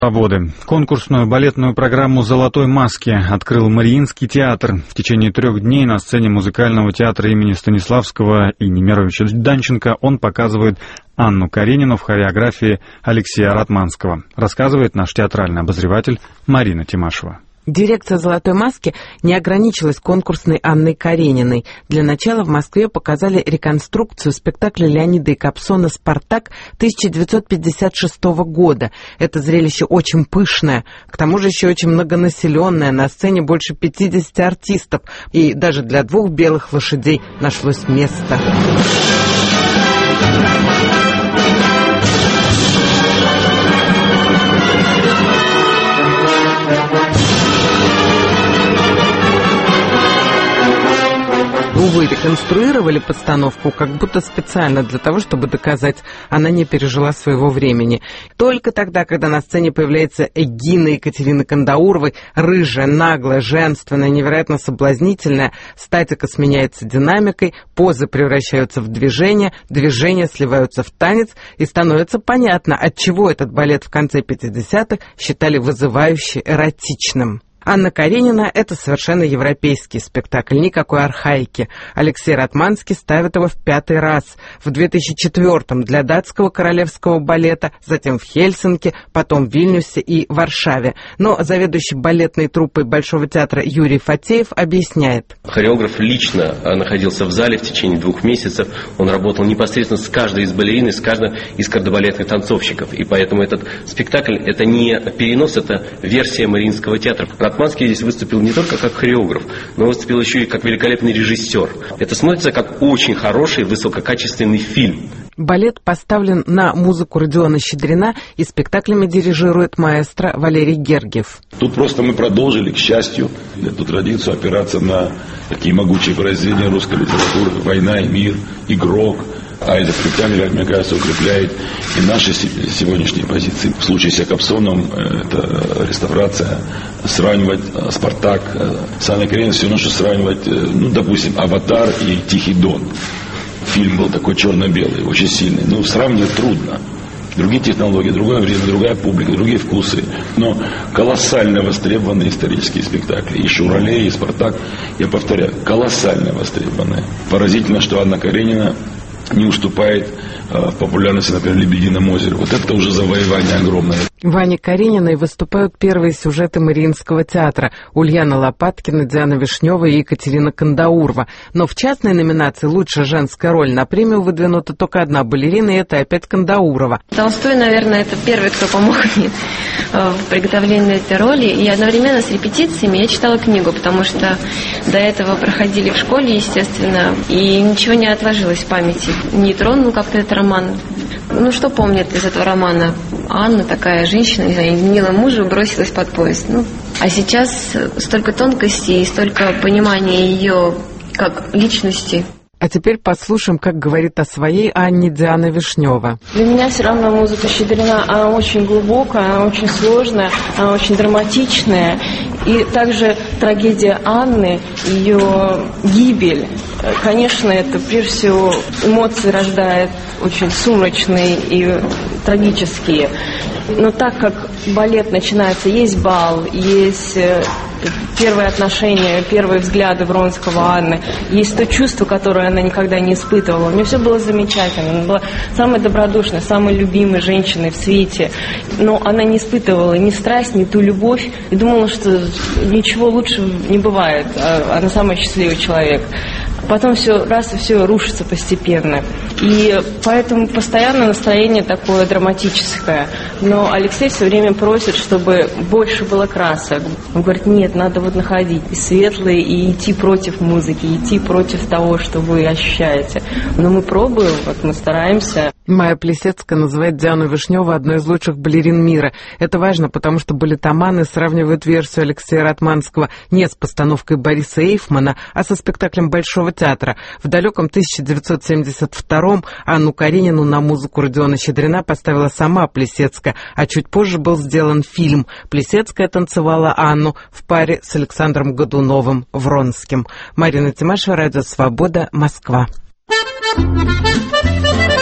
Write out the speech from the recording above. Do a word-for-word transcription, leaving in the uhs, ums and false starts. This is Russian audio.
Свободы. Конкурсную балетную программу «Золотой маски» открыл Мариинский театр. В течение трех дней на сцене музыкального театра имени Станиславского и Немировича Данченко он показывает Анну Каренину в хореографии Алексея Ратманского, рассказывает наш театральный обозреватель Марина Тимашева. Дирекция «Золотой маски» не ограничилась конкурсной Анной Карениной. Для начала в Москве показали реконструкцию спектакля Леонида и Кобзона «Спартак» тысяча девятьсот пятьдесят шестого года. Это зрелище очень пышное, к тому же еще очень многонаселенное. На сцене больше пятидесяти артистов, и даже для двух белых лошадей нашлось место. Увы, реконструировали постановку как будто специально для того, чтобы доказать, она не пережила своего времени. Только тогда, когда на сцене появляется Эгина Екатерины Кандауровой, рыжая, наглая, женственная, невероятно соблазнительная, статика сменяется динамикой, позы превращаются в движение, движения сливаются в танец, и становится понятно, отчего этот балет в конце пятидесятых считали вызывающе эротичным. Анна Каренина — это совершенно европейский спектакль, никакой архаики. Алексей Ратманский ставит его в пятый раз. В две тысячи четвёртом для датского королевского балета, затем в Хельсинки, потом в Вильнюсе и Варшаве. Но заведующий балетной труппой Большого театра Юрий Фатеев объясняет. Хореограф лично находился в зале в течение двух месяцев. Он работал непосредственно с каждой из балерин и с каждым из кардебалетных танцовщиков. И поэтому этот спектакль — это не перенос, это версия Мариинского театра. Ратманский здесь выступил не только как хореограф, но выступил еще и как великолепный режиссер. Это смотрится как очень хороший, высококачественный фильм. Балет поставлен на музыку Родиона Щедрина, и спектаклями дирижирует маэстро Валерий Гергиев. Тут просто мы продолжили, к счастью, эту традицию опираться на такие могучие произведения русской литературы: «Война и мир», «Игрок». А этот спектакль, мне кажется, укрепляет и наши сегодняшние позиции. В случае с Кобзоном это реставрация, сравнивать «Спартак» с Анной Карениной, все равно, что сравнивать, ну, допустим, «Аватар» и «Тихий Дон». Фильм был такой черно-белый, очень сильный. Ну, сравнивать трудно. Другие технологии, другое время, другая публика, другие вкусы. Но колоссально востребованные исторические спектакли. И «Шуралей», и «Спартак», я повторяю, колоссально востребованные. Поразительно, что Анна Каренина не уступает э, в популярности, например, «Лебедином озере». Вот это уже завоевание огромное. В Анне Карениной выступают первые сюжеты Мариинского театра: Ульяна Лопаткина, Диана Вишнева и Екатерина Кандаурова. Но в частной номинации «Лучшая женская роль» на премию выдвинута только одна балерина, и это опять Кандаурова. Толстой, наверное, это первый, кто помог мне в приготовлении этой роли. И одновременно с репетициями я читала книгу, потому что до этого проходили в школе, естественно, и ничего не отложилось в памяти. Не тронул как-то этот роман. Ну, что помнят из этого романа? Анна, такая женщина, не знаю, изменила мужа, бросилась под поезд. Ну, а сейчас столько тонкостей и столько понимания ее как личности. А теперь послушаем, как говорит о своей Анне Диана Вишнева. Для меня все равно музыка Щедрина, она очень глубокая, она очень сложная, она очень драматичная. И также трагедия Анны, ее гибель, конечно, это прежде всего эмоции рождает очень сумрачные и трагические. Но так как балет начинается, есть бал, есть первые отношения, первые взгляды Вронского Анны, есть то чувство, которое она никогда не испытывала. У нее все было замечательно. Она была самой добродушной, самой любимой женщиной в свете. Но она не испытывала ни страсть, ни ту любовь. И думала, что ничего лучше не бывает. Она самый счастливый человек. Потом все раз и все рушится постепенно. И поэтому постоянно настроение такое драматическое. Но Алексей все время просит, чтобы больше было красок. Он говорит: нет, надо вот находить и светлые, и идти против музыки, идти против того, что вы ощущаете. Но мы пробуем, вот мы стараемся. Майя Плисецкая называет Диану Вишневу одной из лучших балерин мира. Это важно, потому что балетоманы сравнивают версию Алексея Ратманского не с постановкой Бориса Эйфмана, а со спектаклем Большого театра. В далеком тысяча девятьсот семьдесят втором Анну Каренину на музыку Родиона Щедрина поставила сама Плисецкая, а чуть позже был сделан фильм. Плисецкая танцевала Анну в паре с Александром Годуновым Вронским. Марина Тимашева, Радио Свобода, Москва. Thank you.